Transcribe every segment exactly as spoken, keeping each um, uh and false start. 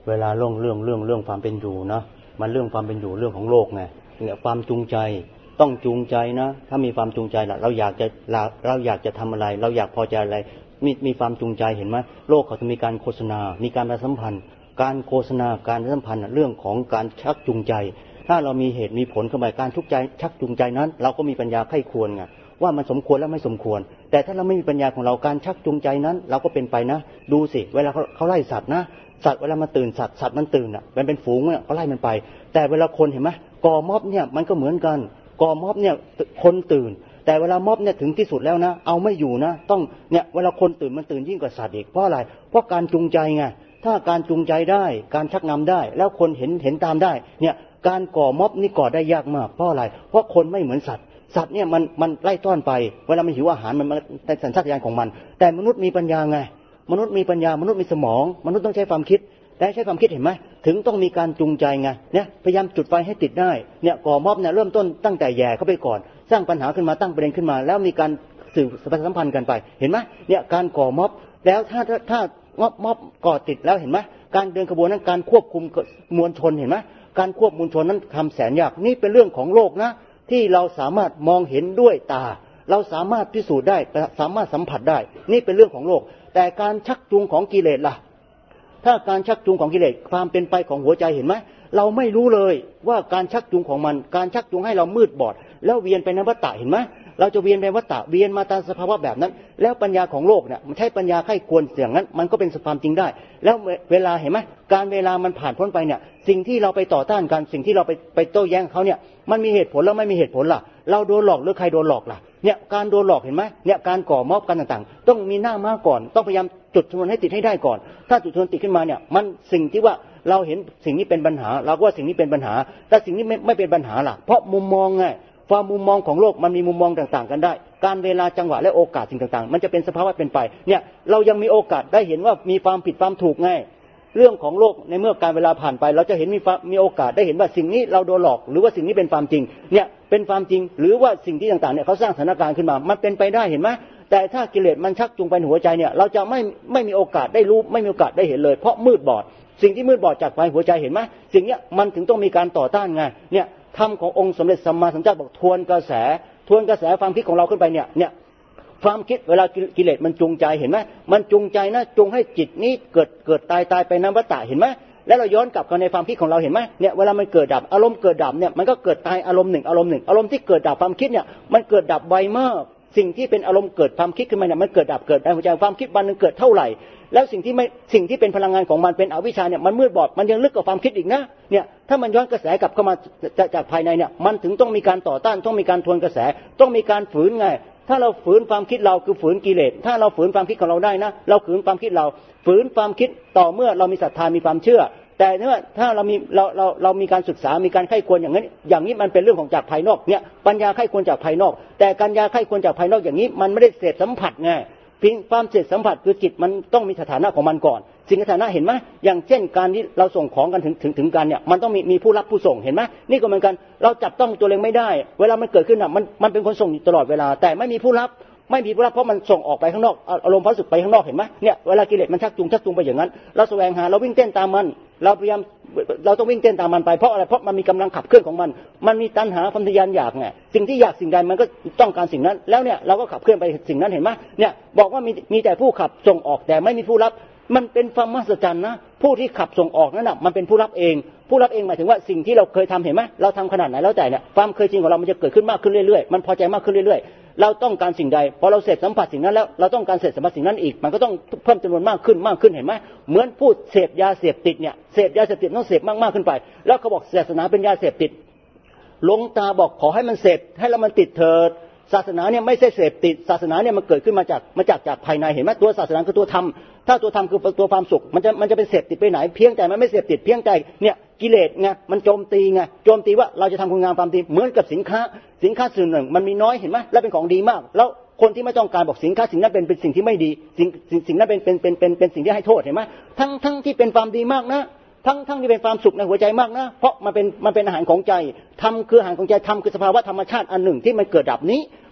เวลาเรื่องเรื่องเรื่องเรื่องความเป็นอยู่นะมันเรื่องความเป็นอยู่เรื่องของโลกไงเนี่ยความจูงใจต้องจูงใจนะถ้ามีความจูงใจล่ะเราอยากจะเราอยากจะทำอะไรเราอยากพอใจอะไรมีมีความจูงใจเห็นไหมโลกเขาจะมีการโฆษณามีการประชาสัมพันธ์การโฆษณาการประชาสัมพันธ์เรื่องของการชักจูงใจถ้าเรามีเหตุมีผลเข้าไปการทุกใจชักจูงใจนั้นเราก็มีปัญญาไข้ควรไงว่ามันสมควรและไม่สมควรแต่ถ้าเราไม่มีปัญญาของเราการชักจูงใจนั้นเราก็เป็นไปนะดูสิเวลาเขาเขาไล่สัตว์นะสัตว์เวลามาตื่นสัตว์สัตว์มันตื่นอ่ะมันเป็นฝูงเนี่ยเขาไล่มันไปแต่เวลาคนเห็นไหมก่อม็อบเนี่ยมันก็เหมือนกันก่อม็อบเนี่ยคนตื่นแต่เวลาม็อบเนี่ยถึงที่สุดแล้วนะเอาไม่อยู่นะต้องเนี่ยเวลาคนตื่นมันตื่นยิ่งกว่าสัตว์อีกเพราะอะไรเพราะการจูงใจไงถ้าการจูงใจได้การชักนำได้แล้วคนเห็นเห็นตามได้เนี่ยการก่อม็อบนี่ก่อได้ยากมากเพราะอะไรเพราะคนไม่เหมือนสัตว์สัตว์เนี่ยมันมันไล่ต้อนไปเวลามันหิวอาหารมันเป็นสัญชาตญาณของมันแต่มนุษย์มีปัญญาไงมนุษย์มีปัญญามนุษย์มีสมองมนุษย์ต้องใช้ความคิดแต่ใช้ความคิดเห็นไหมถึงต้องมีการจูงใจไงเนี่ยพยายามจุดไฟให้ติดได้เนี่ยก่อม็อบเนี่ยเริ่มต้นตั้งแต่แย่เข้าไปก่อนสร้างปัญหาขึ้นมาตั้งประเด็นขึ้นมาแล้วมีการสื่อประชาสัมพันธ์กันไปเห็นไหมเนี่ยการก่อม็อบแล้วถ้าถ้าถ้าม็อบก่อติดแล้วเห็นไหมการเดินขบวนนั้นการควบคุมมวลชนเห็นไหมการควบมวลชนนั้นทำแสนยากนี่เป็นเรื่องของโลกนะที่เราสามารถมองเห็นด้วยตาเราสามารถพิสูจน์ได้สามารถสัมผัสได้นี่เป็นเรื่องของโลกแต่การชักจูงของกิเลสล่ะถ้าการชักจูงของกิเลสความเป็นไปของหัวใจเห็นไหมเราไม่รู้เลยว่าการชักจูงของมันการชักจูงให้เรามืดบอดแล้วเวียนไปในวัฏฏะเห็นไหมเราจะเวียนไปวัฏฏะเวียนมาตามสภาวะแบบนั้นแล้วปัญญาของโลกเนี่ยมันใช้ปัญญาไข้ควรเสี่ยงนั้นมันก็เป็นความจริงได้แล้วเวลาเห็นไหมการเวลามันผ่านพ้นไปเนี่ยสิ่งที่เราไปต่อต้านกันสิ่งที่เราไปไปโต้แย้งเขาเนี่ยมันมีเหตุผลแล้วไม่มีเหตุผลล่ะเราโดนหลอกหรือใครโดนหลอกล่ะเนี่ยการโดนหลอกเห็นไหมเนี่ยการก่อม็อบกันต่างๆต้องมีหน้าม้าก่อนต้องพยายามจุดชนวนให้ติดให้ได้ก่อนถ้าจุดชนวนติดขึ้นมาเนี่ยมันสิ่งที่ว่าเราเห็นสิ่งนี้เป็นปัญหาเราก็ว่าสิ่งนี้เป็นปัญหาแต่สิ่งนี้ไม่ไม่เป็นปัญหาล่ะเพราะมุมมองไงความมุมมองของโลกมันมีมุมมองต่างๆกันได้การเวลาจังหวะและโอกาสสิ่งต่างๆมันจะเป็นสภาวะเป็นไปเนี่ยเรายังมีโอกาสได้เห็นว่ามีความผิดความถูกไงเรื่องของโลกในเมื่อการเวลาผ่านไปเราจะเห็นมีมีโอกาสได้เห็นว่าสิ่งนี้เราโดนหลอกหรือว่าสิ่งนี้เป็นความจริงเนี่ยเป็นความจริงหรือว่าสิ่งที่ต่างๆเนี่ยเขาสร้างสถานการณ์ขึ้นมามันเป็นไปได้เห็นไหมแต่ถ้ากิเลสมันชักจูงไปหัวใจเนี่ยเราจะไม่ไม่มีโอกาสได้รู้ไม่มีโอกาสได้เห็นเลยเพราะมืดบอดสิ่งที่มืดบอดจากไปหัวใจเห็นไหมสิ่งเนี้ยมันถึงต้องมีการต่อต้านไงเนี่ยธรรมขององค์สมเด็จสัมมาสัมพุทธเจ้าบอกทวนกระแสทวนกระแสความคิดของเราขึ้นไปเนี่ยเนี่ยความคิดเวลากิเลสมันจูงใจเห็นไหมมันจูงใจนะจูงให้จิตนี้เกิดเกิดตายตายไปน้ำวัฏฏะเห็นไหมแล้วเราย้อนกลับกันในความคิดของเราเห็นไหมเนี่ยเวลามันเกิดดับอารมณ์เกิดดับเนี่ยมันก็เกิดตายอารมณ์หนึ่งอารมณ์หนึ่งอารมณ์ที่เกิดดับความคิดเนี่ยมันเกิดดับไวมากสิ่งที่เป็นอารมณ์เกิดความคิดขึ้นมาเนี่ยมันเกิดดับเกิดในหัวใจความคิดวันนึงเกิดเท่าไหร่แล้วสิ่งที่ไม่สิ่งที่เป็นพลังงานของมันเป็นอวิชชาเนี่ยมันมืดบอดมันยังลึกกว่าความคิดอีกนะเนี่ยถ้ามันย้อนกระแสกลับเข้ามาจากภายในเนี่ยมันถึงต้องมีการต่อต้านต้องมีการทวนกระแสต้องมีการฝืนไงถ้าเราฝืนความคิดเราคือฝืนกิเลสถ้าเราฝืนความคิดของเราได้นะเราฝืนความคิดเราฝืนความคิดต่อเมื่อเรามีศรัทธามีความเชื่อแต่เมื่อถ้าเรามีเราเราเรามีการศึกษามีการไข้ควรอย่างนี้อย่างนี้มันเป็นเรื่องของจากภายนอกเนี่ยปัญญาไข้ควรจากภายนอกแต่ปัญญาไข้ควรจากภายนอกอย่างนี้มันไม่ได้เสพสัมผัสไงเพียงความเสพสัมผัสคือจิตมันต้องมีสถานะของมันก่อนสิ่งสถานะเห็นไหมอย่างเช่นการที่เราส่งของกันถึงถึงถึงกันเนี่ยมันต้องมีมีผู้รับผู้ส่งเห็นไหมนี่ก็เหมือนกันเราจับต้องตัวเองไม่ได้เวลามันเกิดขึ้นอ่ะมันมันเป็นคนส่งอยู่ตลอดเวลาแต่ไม่มีผู้รับไม่มีผู้รับเพราะมันส่งออกไปข้างนอกอารมณ์ความรู้สึกไปข้างนอกเห็นไหมเนี่ยเวลากิเลสมันชักจูงชักจูงไปอย่างนั้นเราแสวงหาเราวิ่งเต้นตามมันเราพยายามเราต้องวิ่งเต้นตามมันไปเพราะอะไรเพราะมันมีกำลังขับเคลื่อนของมันมันมีตัณหาความทะยานอยากไงสิ่งที่อยากสิ่งใดมันก็ต้องการสิ่งนั้นแล้วเนี่ยเราก็ขับเคลื่อนไปสิ่งนั้นเห็นไหมเนี่ยบอกว่ามีมีแต่ผู้ขับส่งออกแต่ไม่มีผู้รับมันเป็นความมหัศจรรย์นะผู้ที่ขับส่งออกนั่นน่ะมันเป็นผู้รับเองผู้รับเองหมายถึงว่าสิ่งที่เราเคยทำเห็นไหมเราทำขนาดไหนแล้วแต่เนี่ยความเคยชินของเรามันจะเกิดขึ้นมากขึ้นเรื่อยๆมันพอใจมากขึ้นเรื่อยๆเราต้องการสิ่งใดพอเราเสพสัมผัสสิ่งนั้นแล้วเราต้องการเสพสัมผัสสิ่งนั้นอีกมันก็ต้องเพิ่มจำนวนมากขึ้นมากขึ้นเห็นไหมเหมือนผู้เสพยาเสพติดเนี่ยเสพยาเสพติดต้องเสพมากๆขึ้นไปแล้วเขาบอกศาสนาเป็นยาเสพติดหลวงตาบอกขอให้มันเสพให้แล้วมันติดเถิดศาสนาเนี่ยไม่ใช่เสพติดศาสนาเนี่ยมันเกิดขึ้นมาจากมาจากจากภายในเห็นไหมตัวศาสนาคือตัวธรรมถ้าตัวธรรมคือตัวความสุขมันจะมันจะเป็นเสพติดไปไหนเพียงแต่มันไม่เสพติดเพียงแต่เนี่ยกิเลสไงมันโจมตีไงโจมตีว่าเราจะทำคุณงามความดีเหมือนกับสินค้าสินค้าส่วนหนึ่งมันมีน้อยเห็นไหมและเป็นของดีมากแล้วคนที่ไม่ต้องการบอกสินค้าสิ่งนั้นเป็นเป็นสิ่งที่ไม่ดีสิ่งสิ่งนั้นเป็นเป็นเป็นเป็นเป็นสิ่งที่ให้โทษเห็นไหมทั้งทั้งที่เป็นความดีมากนะทั้งทั้งที่เป็นความสุขในหัวใจมากนะเพราะมันเป็นมันเป็นอาหารของใจธรรมคืออาหารของใจธรรมคือสภาวะธรรมชาติอันหนึ่งที่มันเกิดดับนี้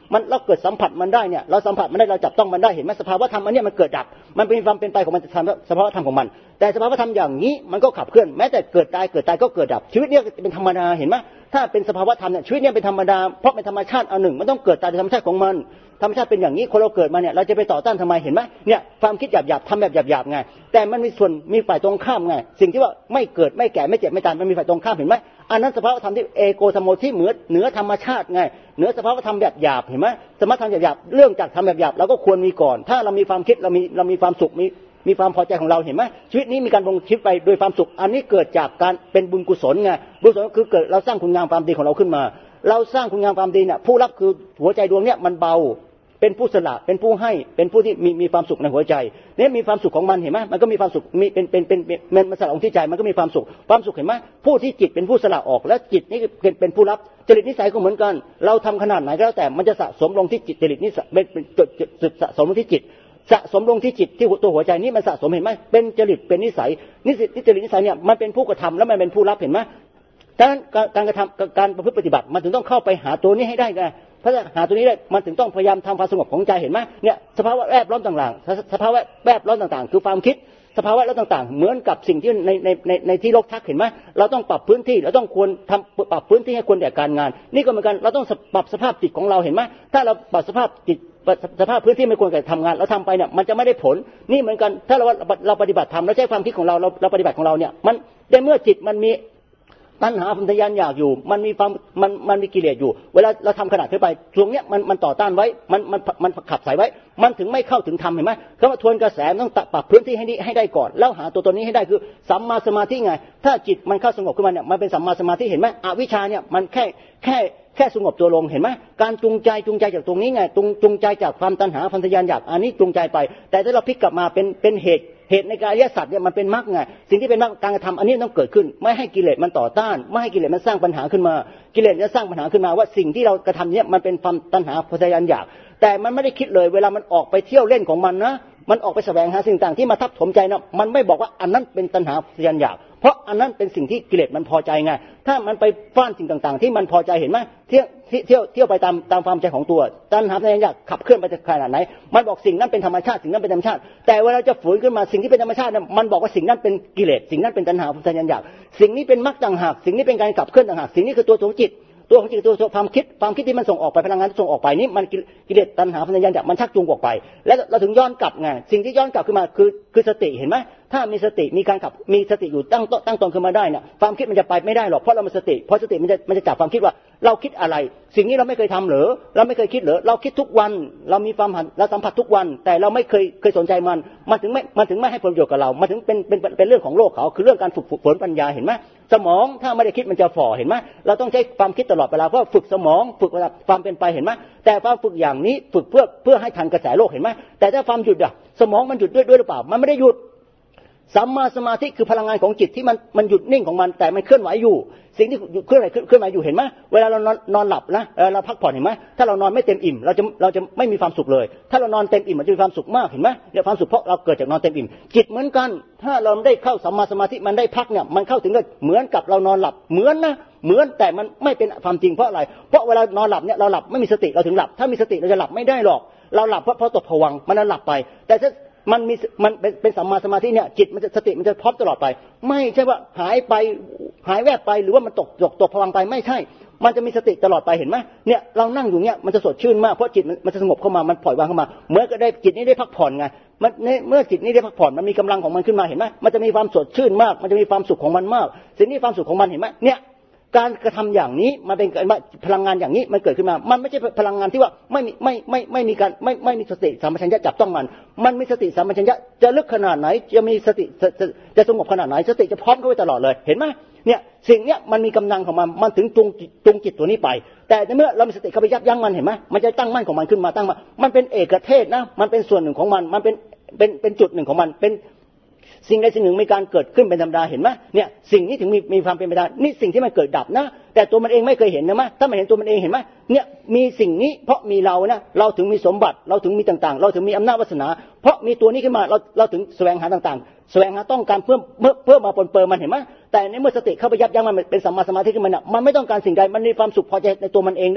มันเราเกิดสัมผัสมันได้เนี่ยเราสัมผัสมันได้เราจับต้องมันได้เห็นไหมสภาวะธรรมอันนี้มันเกิดดับมันเป็นความเป็นไปของมันสภาวะธรรมของมันแต่สภาวะธรรมอย่างนี้มันก็ขับเคลื่อนแม้แต่เกิดตายเกิดตายก็เกิดดับชีวิตนี้เป็นธรรมดาเห็นไหมถ้าเป็นสภาวะธรรมเนี่ยชีวิตนี้เป็นธรรมดาเพราะเป็นธรรมชาติอันหนึ่งมันต้องเกิดตายในธรรมชาติของมันธรรมชาติเป็นอย่างนี้คนเราเกิดมาเนี่ยเราจะไปต่อต้านทำไมเห็นไหมเนี่ยความคิดหยาบๆทำแบบหยาบๆไงแต่มันมีส่วนมีฝ่ายตรงข้ามไงสิ่งที่ว่าไม่เกิดไม่แก่ไม่เจ็บไม่ตายมันมีฝ่ายตรงข้ามเห็นไหมอันนั้นสภาวะธรรมที่เอโกสโมที่เหนือเหนือธรรมชาติไงเหนือสภาวะธรรมแบบหยาบเห็นไหมสมถะธรรมหยาบๆเรื่องจากทำแบบหยาบเราก็ควรมีก่อนถ้าเรามีความคิดเรามีเรามีความสุขมีมีความพอใจของเราเห็นไหมชีวิตนี้มีการดำรงชีวิตไปโดยความสุขอันนี้เกิดจากการเป็นบุญกุศลไงบุญกุศลคือเกิดเราสร้างคุณงามความดีของเราขึ้นมาเราสร้างคุณงามความดีเนี่ยผู้รับคือหัวใจดวงเนี้ยมันเบาเป็นผู้สละเป็นผู้ให้เป็นผู้ที่มีมีความสุขในหัวใจเนี่ยมีความสุขของมันเห็นไหมมันก็มีความสุขมีเป็นเป็นเป็นมันมันสละองค์ที่ใจมันก็มีความสุขความสุขเห็นไหมผู้ที่จิตเป็นผู้สละออกและจิตนี่เป็นเป็นผู้รับจริตนิสัยก็เหมือนกันเราทำขนาดไหนก็แล้วแต่มันจะสะสมลงที่จิตจริตนิสัยเป็นจุดสะสมลงที่จิตสะสมลงที่จิตที่ตัวหัวใจนี้มันสะสมเห็นไหมเป็นจริตเป็นนิสัยนิสัยจริตนิสัยเนี่ยมันเป็นผู้กระทำแล้วมันเป็นผู้รับเห็นไหมดังนั้นการกระทำการประพฤติปฏิบัติมันถึงต้องเข้าไปหาตัวนี้ให้ได้ไงเพราะหาตัวนี้ได้มันถึงต้องพยายามทำความสงบของใจเห็นไหมเนี่ยสภาวะแวดล้อมต่างๆสภาวะแวดล้อมต่างๆคือความคิดสภาวะแล้วต่างๆเหมือนกับสิ่งที่ในในในในที่โลกทักเห็นไหมเราต้องปรับพื้นที่เราต้องควรทำปรับพื้นที่ให้ควรแก่การงานนี่ก็เหมือนกันเราต้องปรับสภาพจิตของเราเห็นไหมถ้าเราปรับสภาพจิตสภาพพื้นที่ไม่ควรแก่ทำงานเราทำไปเนี่ยมันจะไม่ได้ผลนี่เหมือนกันถ้าเราเราปฏิบัติธรรมเราใช้ความคิดของเราเราเราปฏิบัติของเราเนี่ยมันในเมื่อจิตมันมีตัณหาพันธยานอยากอยู่มันมีความมันมันมีกิเลสอยู่เวลาเราทำขนาดขึ้นไปตรงเนี้ยมันมันต่อต้านไว้มันมันมันขับใส่ไว้มันถึงไม่เข้าถึงธรรมเห็นไหมคำว่าทวนกระแสต้องปรับพื้นที่ให้นี้ให้ได้ก่อนแล้วหาตัวตนนี้ให้ได้คือสัมมาสมาธิไงถ้าจิตมันเข้าสงบขึ้นมาเนี่ยมันเป็นสัมมาสมาธิเห็นไหมอวิชชาเนี่ยมันแค่แค่แค่สงบตัวลงเห็นไหมการจูงใจจูงใจจากตรงนี้ไงจูงจูงใจจากความตัณหาพันธยานอยากอันนี้จูงใจไปแต่ถ้าเราพลิกกลับมาเป็นเป็นเหตุเหตุในการอริยสัจเนี่ยมันเป็นมรรคไงสิ่งที่เป็นมรรคการกระทำอันนี้ต้องเกิดขึ้นไม่ให้กิเลสมันต่อต้านไม่ให้กิเลสมันสร้างปัญหาขึ้นมากิเลสจะสร้างปัญหาขึ้นมาว่าสิ่งที่เรากระทำเนี่ยมันเป็นความตัณหาพันธยานอยากแต่มันไม่ได้คิดเลยเวลามันออกไปเที่ยวเล่นของมันนะมันออกไปแสวงหาสิ่งต่างที่มาทับถมใจนะมันไม่บอกว่าอันนั้นเป็นตัณหาพันธยานอยากเพราะอันนั้นเป็นสิ่งที่กิเลสมันพอใจไงถ้ามันไปฟ้านสิ่งต่างๆที่มันพอใจเห็นไหมเที่ยวเที่ยวเที่ยวไปตามตามความใจของตัวตัณหาพันธยานอยากขับเคลื่อนไปขนาดไหนมันบอกสิ่งนั้นเป็นธรรมชาติสิ่งนั้นเป็นธรรมชาติแต่เวลาจะฝืนขึ้นมาสิ่งที่เป็นธรรมชาติเนี่ยมันบอกว่าสิ่งนั้นเป็นกิเลสสิ่งนั้นเป็นตัณหาพันธยานอยากสิ่งนี้เป็นมรรคต่างหากสิ่งนี้เป็นการขับเคลื่อนต่างหากสิ่งนี้คือตัวของจิตตัวของจิตตัวความคิดความคิดที่มันส่งออกไปพลังงานที่ส่งออกไปนี้มันกิเลสตัณหาพันธยานอยากมันชักจูงออกไปแล้วเราถึงย้อนกลับไงสิ่งที่ย้อนกลับขึ้นมาคือคือสติเห็นไหมถ้ามีสติมีการขับมีสติอยู่ตั้งตั้งตนขึ้นมาได้เนี่ยความคิดมันจะไปไม่ได้หรอกเพราะเรามีสติเพราะสติมันจะมันจะจับความคิดว่าเราคิดอะไรสิ่งนี้เราไม่เคยทำหรือเราไม่เคยคิดหรือเราคิดทุกวันเรามีความเราสัมผัสทุกวันแต่เราไม่เคยเคยสนใจมันมันถึงไม่มันถึงไม่ให้ผลประโยชน์กับเรามันถึงเป็นเป็นเป็นเรื่องของโลกเขาคือเรื่องการฝึกฝนปัญญาเห็นไหมสมองถ้าไม่ได้คิดมันจะฝ่อเห็นไหมเราต้องใช้ความคิดตลอดเวลาเพราะฝึกสมองฝึกความเป็นไปเห็นไหมแต่ความฝึกอย่างนี้ฝึกเพื่อเพื่อให้ทันกระแสโลกเห็นไหมแต่ถ้าความหยุดอะสมองมันหยุดด้วยด้วยหรือเปล่ามันไม่ได้หยุดสัมมาสมาธิคือพลังงานของจิตที่มันมันหยุดนิ่งของมันแต่มันเคลื่อนไหวอยู่สิ่งที่เคลื่อนไหวเคลื่อนไหวอยู่เห็นไหมเวลาเรานอนนอนหลับนะเราพักผ่อนเห็นไหมถ้าเรานอนไม่เต็มอิ่มเราจะเราจะไม่มีความสุขเลยถ้าเรานอนเต็มอิ่มมันจะมีความสุขมากเห็นไหมเนี่ยความสุขเพราะเราเกิดจากนอนเต็มอิ่มจิตเหมือนกันถ้าเราได้เข้าสัมมาสมาธิมันได้พักเนี่ยมันเข้าถึงก็เหมือนกับเรานอนหลับเหมือนนะเหมือนแต่มันไม่เป็นความจริงเพราะอะไรเพราะเวลานอนหลับเนี่ยเราหลับไม่มีสติเราถึงหลับถ้ามีสติเราจะหลับไม่ได้หรอกเราหลับเพราะเพราะตกผวังค์มันหลับไปแต่ถ้ามันมีมันเป็นเป็นสัมมาสมาธิเนี่ยจิตมันจะสติมันจะพร้อมตลอดไปไม่ใช่ว่าหายไปหายแวบไปหรือว่ามันตกตกตกผวังค์ไปไม่ใช่มันจะมีสติตลอดไปเห็นไหมเนี่ยเรานั่งอยู่เนี่ยมันจะสดชื่นมากเพราะจิตมันจะสงบเข้ามามันปล่อยวางเข้ามาเมื่อก็ได้จิตนี้ได้พักผ่อนไงมันเมื่อจิตนี้ได้พักผ่อนมันมีกำลังของมันขึ้นมาเห็นไหมมันจะมีความสดชื่นมากมันจะมีความสุขของมันมากสิ่งนี้ความสุขของมันเห็นไหมเนี่ยการกระทำอย่างนี้มันเป็นพลังงานอย่างนี้มันเกิดขึ้นมามันไม่ใช่พลังงานที่ว่าไม่มีไม่ไม่ไม่มีการไม่ไม่มีสติสัมปชัญญะจับต้องมันมันมีสติสัมปชัญญะจะลึกขนาดไหนจะมีสติจะจะสงบขนาดไหนสติจะพร้อมเข้าไว้ตลอดเลยเห็นไหมเนี่ยสิ่งเนี้ยมันมีกำลังของมันมันถึงจูงจูงจิตตัวนี้ไปแต่เมื่อเรามีสติเข้าไปยับยั้งมันเห็นไหมมันจะตั้งมั่นของมันขึ้นมาตั้งมามันเป็นเอกเทศนะมันเป็นส่วนหนึ่งของมันมันเป็นเป็นเป็นจุดหนึ่งของมันเป็นสิ่งใดสิ่งหนึ่งมีการเกิดขึ้นเป็นธรรมดาเห็นไหมเนี่ยสิ่งนี้ถึงมีมีความเป็นไปได้นี่สิ่งที่มันเกิดดับนะแต่ตัวมันเองไม่เคยเห็นนะมั้ยถ้ามันเห็นตัวมันเองเห็นไหมเนี่ยมีสิ่งนี้เพราะมีเรานะเราถึงมีสมบัติเราถึงมีต่างๆเราถึงมีอำนาจวาสนาเพราะมีตัวนี้ขึ้นมาเราเราถึงแสวงหาต่างๆแสวงหาต้องการเพิ่มเพิ่มเพิ่มมาปนเปื้อนมันเห็นไหมแต่ในเมื่อสติเข้าไปยับยั้งมันเป็นสัมมาสมาธิขึ้นมาเนี่ยมันไม่ต้องการสิ่งใดมันมีความสุขพอใจในตัวมันเองได้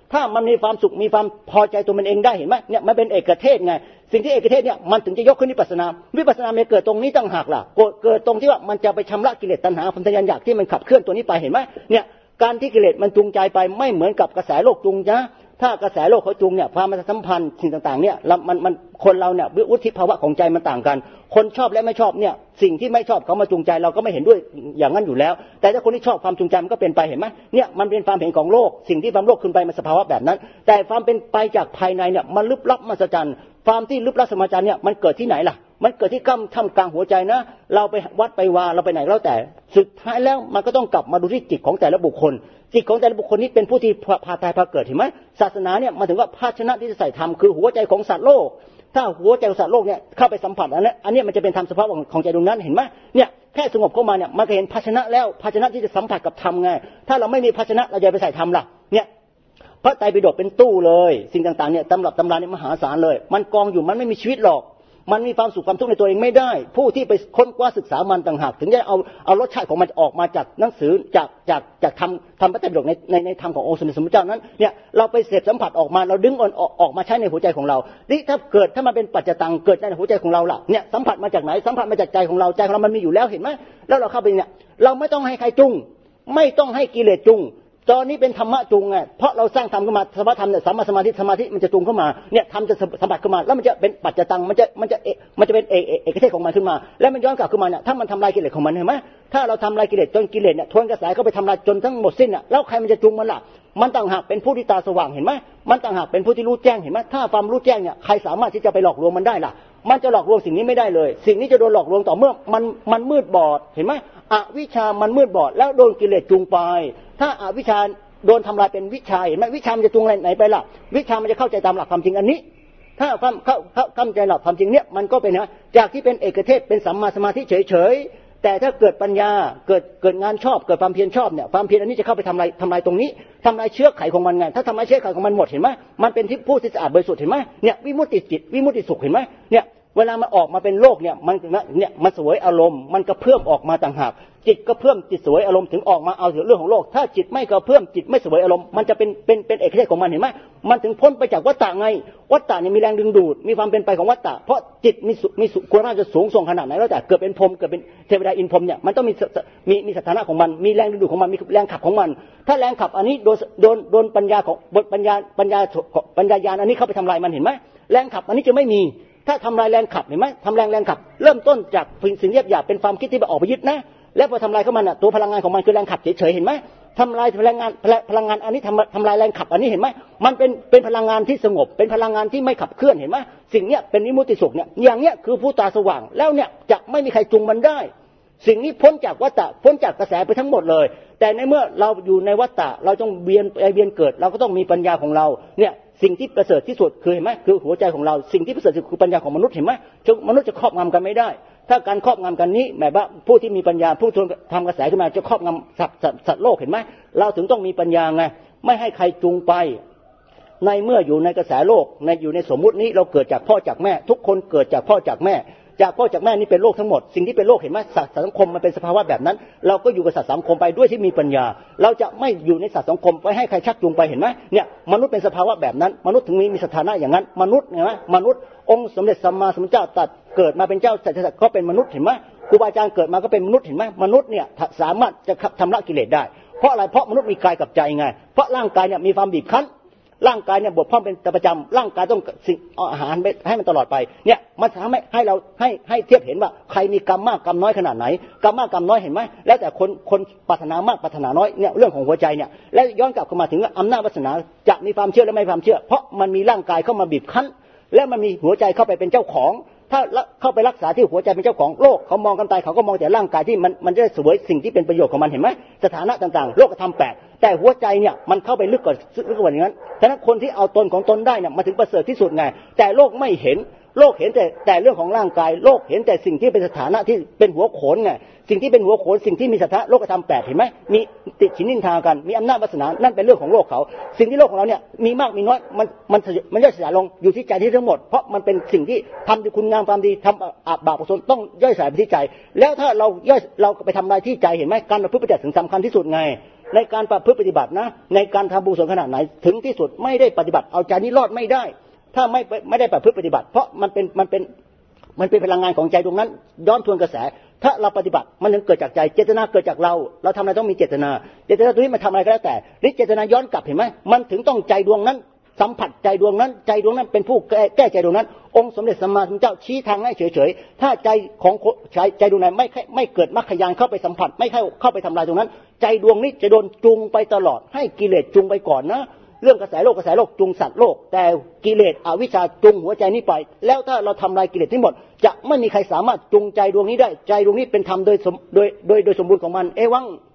ถ้ามันมีความสุขมีความพอใจตัวมันเองได้เห็นไหมเนี่ยมันเป็นเอกเทศไงสิ่งที่เอกเทศเนี่ยมันถึงจะยกขึ้นวิปัสสนาวิปัสสนามันเกิดตรงนี้ต่างหากล่ะเกิดตรงที่ว่ามันจะไปชำระกิเลสตัณหาความทะยานอยากที่มันขับเคลื่อนตัวนี้ไปเห็นไหมเนี่ยการที่กิเลสมันจูงใจไปไม่เหมือนกับกระแสโลกจูงนะถ้ากระแสโลกเขาจูงเนี่ยความสัมพันธ์สิ่งต่างๆเนี่ยมันมันคนเราเนี่ยวุฒิภาวะของใจมันต่างกันคนชอบและไม่ชอบเนี่ยสิ่งที่ไม่ชอบเขามาจูงใจเราก็ไม่เห็นด้วยอย่างนั้นอยู่แล้วแต่ถ้าคนที่ชอบความจูงใจมันก็เป็นไปเห็นไหมเนี่ยมันเป็นความเห็นของโลกสิ่งที่ความโลกขึ้นไปมันสภาวะแบบนั้นแต่ความเป็นไปจากภายในเนี่ยมันลึกลับมหัศจรรย์ความที่ลึกลับสมจรรย์เนี่ยมันเกิดที่ไหนล่ะมันเกิดที่ก้ำท่ามกลางหัวใจนะเราไปวัดไปวาเราไปไหนแล้วแต่สุดท้ายแล้วมันก็ต้องกลับมาดูที่จิตของแต่ละบุคคลจิตของแต่ละบุคคลนี้เป็นผู้ที่พาตายพาเกิดเห็นไหมศาสนาเนี่ยมาถึงว่าภาชนะที่จะใส่ธรรมคือหัวใจของสัตว์โลกถ้าหัวใจของสัตว์โลกเนี่ยเข้าไปสัมผัสอันนี้อันนี้มันจะเป็นธรรมสภาพของใจดวงนั้นเห็นไหมเนี่ยแค่สงบเข้ามาเนี่ยมันก็เห็นภาชนะแล้วภาชนะที่จะสัมผัสกับธรรมไงถ้าเราไม่มีภาชนะเราจะไปใส่ธรรมล่ะเนี่ยพระไตรปิฎกเป็นตู้เลยสิ่งต่างๆเนี่ยตำรับตำราเนี่ยมหาศาลเลยมันกองอยู่มันไม่มีชีวิตหรอกมันมีความสุขความทุกข์ในตัวเองไม่ได้ผู้ที่ไปค้นคว้าศึกษามันต่างหากถึงจะเอาเอารสชาติของมันออกมาจากหนังสือจากจากจากทำทำพระไตรปิฎกในในในธรรมขององค์สมเด็จสมเด็จเจ้านั้นเนี่ยเราไปเสพสัมผัสออกมาเราดึงออกออกมาใช้ในหัวใจของเรานี่ถ้าเกิดถ้ามันเป็นปัจจตังเกิดในหัวใจของเราล่ะเนี่ยสัมผัสมาจากไหนสัมผัสมาจากใจของเราใจของเรามันมีอยู่แล้วเห็นไหมแล้วเราเข้าไปเนี่ยเราไม่ต้องให้ใครจุงไม่ต้องให้กิเลสจุงตอนนี้เป็นธรรมะจุงไงเพราะเราสร้างธรรมขึ้นมาสภาวะธรรมเนี่ยสัมมาสมาธิสมาธิมันจะจุงเข้ามาเนี่ยธรรมจะสัมผัสขึ้นมาแล้วมันจะเป็นปัจจตังมันจะมันจะมันจะเป็นเอกเอกเทศของมันขึ้นมาแล้วมันย้อนกลับขึ้นมาเนี่ยถ้ามันทำลายกิเลสของมันเห็นไหมถ้าเราทำลายกิเลสจนกิเลสเนี่ยทวนกระแสเข้าไปทำลายจนทั้งหมดสิ้นอ่ะแล้วใครมันจะจุงมันล่ะมันต่างหากเป็นผู้ที่ตาสว่างเห็นไหมมันต่างหากเป็นผู้ที่รู้แจ้งเห็นไหมถ้าความรู้แจ้งเนี่ยใครสามารถที่จะไปหลอกลวงมันได้ล่ะมันจะหลอกลวงสิ่งนี้ไม่ได้เลยสิ่งนี้จะโดนหลอกลวงต่อเมื่อมันมันมืดบอดเห็นไหมอวิชามันมืดบอดแล้วโดนกิเลสจูงไปถ้าอวิชาโดนทำลายเป็นวิชาเห็นไหมวิชามันจะจูงอะไรไหนไปล่ะวิชามันจะเข้าใจตามหลักความจริงอันนี้ถ้าความเข้าเข้าใจหลักความจริงเนี่ยมันก็เป็นนะจากที่เป็นเอกเทศเป็นสัมมาสมาธิเฉยๆแต่ถ้าเกิดปัญญาเกิดเกิดงานชอบเกิดความเพียรชอบเนี่ยความเพียรอันนี้จะเข้าไปทำลายทำลายตรงนี้ทำลายเชื้อไขของมันไงถ้าทำลายเชื้อไขของมันหมดเห็นไหมมันเป็นที่ผู้ที่สะอาดบริสุทธิ์เห็นไหมเนี่ยวิมุตติจิตวิมุตติสุขเห็นไหมเนี่ยเวลามันออกมาเป็นโลกเนี่ยมันเนี่ยมันสวยอารมณ์มันก็เพิ่มออกมาต่างหากจิตก็เพิ่มจิตสวยอารมณ์ถึงออกมาเอาเรื่องของโลกถ้าจิตไม่ก็เพิ่มจิตไม่สวยอารมณ์มันจะเป็นเป็นเป็นเอกเทศของมันเห็นไหมมันถึงพ้นไปจากวัฏฏะไงวัฏฏะเนี่ยมีแรงดึงดูดมีความเป็นไปของวัฏฏะเพราะจิตมีมีคุณภาพจะสูงส่งขนาดไหนแล้วแต่เกิดเป็นพรหมเกิดเป็นเทวดาอินพรหมเนี่ยมันต้องมีมีมีสถานะของมันมีแรงดึงดูดของมันมีแรงขับของมันถ้าแรงขับอันนี้โดนโดนโดนปัญญาของปัญญาปัญญาปัญญาญาณอันนี้เข้าไปทำลายมันเห็นไหมแรงขับอันนี้จะไม่มีถ้าทำลายแรงขับเห็นไหมทำแรงแรงขับเริ่มต้นจากสิ่งหยาบๆเป็นความคิดที่ไปออกไปยึดนะแล้วพอทำลายเข้ามันอ่ะตัวพลังงานของมันคือแรงขับเฉยๆเห็นไหมทำลายพลังงานพลังงานอันนี้ทำทำลายแรงขับอันนี้เห็นไหมมันเป็นเป็นพลังงานที่สงบเป็นพลังงานที่ไม่ขับเคลื่อนเห็นไหมสิ่งเนี้ยเป็นวิมุตติสุขเนี่ยอย่างเนี้ยคือผู้ตาสว่างแล้วเนี่ยจะไม่มีใครจูงมันได้สิ่งนี้พ้นจากวัฏฏะพ้นจากกระแสไปทั้งหมดเลยแต่ในเมื่อเราอยู่ในวัฏฏะเราต้องเวียนไปเวียนเกิดเราก็ต้องมีปัญญาของเราเนี่ยสิ่งที่ประเสริฐที่สุดคือเห็นไหมคือหัวใจของเราสิ่งที่ประเสริฐคือปัญญาของมนุษย์เห็นไหมมนุษย์จะครอบงำกันไม่ได้ถ้าการครอบงำกันนี้หมายว่าผู้ที่มีปัญญาผู้ทำกระแสขึ้นมาจะครอบงำสัตว์สัตว์โลกเห็นไหมเราถึงต้องมีปัญญาไงไม่ให้ใครจูงไปในเมื่ออยู่ในกระแสโลกในอยู่ในสมมุตินี้เราเกิดจากพ่อจากแม่ทุกคนเกิดจากพ่อจากแม่จากพ่อจากแม่นี่เป็นโลกทั้งหมดสิ่งที่เป็นโลกเห็นไหมสัตว์สังคมมันเป็นสภาวะแบบนั้นเราก็อยู่กับสัตว์สังคมไปด้วยที่มีปัญญาเราจะไม่อยู่ในสัตว์สังคมไปให้ใครชักจูงไปเห็นไหมเนี่ยมนุษย์เป็นสภาวะแบบนั้นมนุษย์ถึงมีมีสถานะอย่างนั้นมนุษย์เห็นไหมมนุษย์องค์สมเด็จสัมมาสัมพุทธเจ้าตัดเกิดมาเป็นเจ้าสัตว์ก็เป็นมนุษย์เห็นไหมครูบาอาจารย์เกิดมาก็เป็นมนุษย์เห็นไหมมนุษย์เนี่ยสามารถจะทำละกิเลสได้เพราะอะไรเพราะมนุษย์มีกายกับใจไงเพราะร่างกายเนี่ยมีความบีบคั้นร่างกายเนี่ยบกพร่องเป็นประจำร่างกายต้องสิ่งอาหารให้มันตลอดไปเนี่ยมันทำให้ให้เราให้ให้เทียบเห็นว่าใครมีกรรมมากกรรมน้อยขนาดไหนกรรมมากกรรมน้อยเห็นไหมแล้วแต่คนคนปรารถนามากปรารถนาน้อยเนี่ยเรื่องของหัวใจเนี่ยและย้อนกลับเข้ามาถึงอำนาจวาสนาจะมีความเชื่อและไม่ความเชื่อเพราะมันมีร่างกายเข้ามาบีบคั้นและมันมีหัวใจเข้าไปเป็นเจ้าของถ้าเข้าไปรักษาที่หัวใจเป็นเจ้าของโลกเขามองกันไปเขาก็มองแต่ร่างกายที่มันมันจะได้สวยสิ่งที่เป็นประโยชน์ของมันเห็นไหมสถานะต่างๆโลกธรรมแปดแต่หัวใจเนี่ยมันเข้าไปลึกกว่าลึกกว่าอย่างนั้นฉะนั้นคนที่เอาตนของตนได้เนี่ยมาถึงประเสริฐที่สุดไงแต่โลกไม่เห็นโลกเห็นแต่แต่เรื่องของร่างกายโลกเห็นแต่สิ่งที่เป็นสถานะที่เป็นหัวโขนไงสิ่งที่เป็นหัวโขนสิ่งที่มีสถานะโลกธรรมแปดเห็นไหมมีติดฉินนินทากันมีอำนาจวาสนานั่นเป็นเรื่องของโลกเขาสิ่งที่โลกของเราเนี่ยมีมากมีน้อยมันมันมันย่อยสลายลงอยู่ที่ใจที่ทั้งหมดเพราะมันเป็นสิ่งที่ทำด้วยคุณงามความดีทำอาบาปกุศลต้องย่อยสลายไปที่ใจแล้วถ้าเราย่อยเราไปทำลายที่ใจเห็นไหมการประพฤติปฏิบัติถึงสำคัญที่สุดไงในการประพฤติปฏิบัตินะในการทำบุญกุศลขนาดไหนถึงที่สุดไม่ได้ปฏิบัติเอาใจนี้รอดไม่ได้ถ้าไม่ไม่ได้ประพฤติปฏิบัติเพราะมันเป็นมันเป็นมันเป็นพลังงานของใจตรงนั้นย้อนทวนกระแสถ้าเราปฏิบัติมันถึงเกิดจากใจเจตนาเกิดจากเราเราทำอะไรต้องมีเจตนาเจตนาตัวนี้มันทำอะไรก็แล้วแต่ฤทธิ์เจตนาย้อนกลับเห็นไหมมันถึงต้องใจดวงนั้นสัมผัสใจดวงนั้นใจดวงนั้นเป็นผู้แก้แก้ใจดวงนั้นองค์สมเด็จสัมมาสัมพุทธเจ้าชี้ทางให้เฉยๆถ้าใจของใจใจดวงไหนไม่ไม่เกิดมรรคญาณเข้าไปสัมผัสไม่เข้าเข้าไปทำลายตรงนั้นใจดวงนี้จะโดนจูงไปตลอดให้กิเลสจูงไปก่อนนะเรื่องกระแสโลกกระแสโลกจูงสัตว์โลกแต่กิเลสอวิชชาจูงหัวใจนี้ไปแล้วถ้าเราทำลายกิเลสทั้งหมดจะไม่มีใครสามารถจูงใจดวงนี้ได้ใจดวงนี้เป็นธรรมโดยโดยโดยโดยสมบูรณ์ของมันเอวัง